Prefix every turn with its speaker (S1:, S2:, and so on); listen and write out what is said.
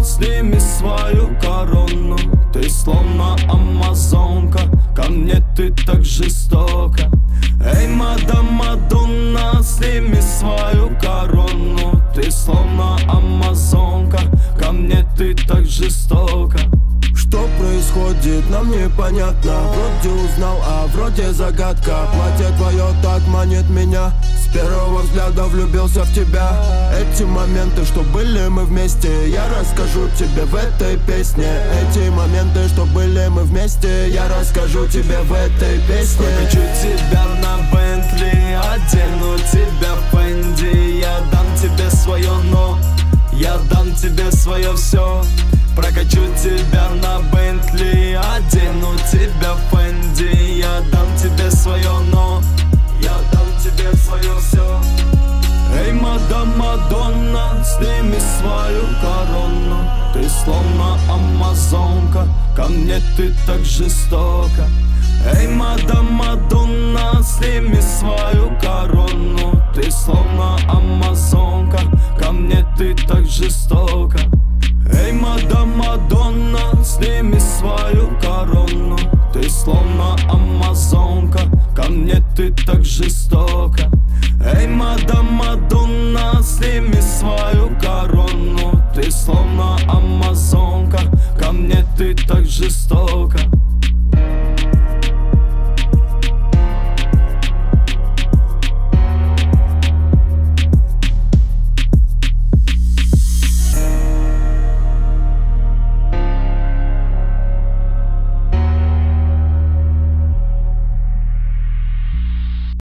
S1: сними свою корону. Ты словно амазонка, ко мне ты так жестока. Эй, мадам Мадонна, сними свою корону. Ты словно амазонка, ко мне ты так жестока.
S2: Что происходит, нам непонятно. Вроде узнал, а вроде загадка. Платье твое так манит меня. С первого взгляда влюбился в тебя. Эти моменты, что были мы вместе, я расскажу тебе в этой песне. Эти моменты, что были мы вместе, я расскажу тебе в этой песне.
S1: Прокачу тебя на Бентли, одену тебя в Фенди. Я дам тебе свое но, я дам тебе свое все. Прокачу тебя на Бентли, одену тебя в Фенди. Я дам тебе свое но, я дам тебе свое все. Эй, мадам Мадонна, сними свою корону. Ты словно амазонка, ко мне ты так жестока. Эй, мадам Мадонна, сними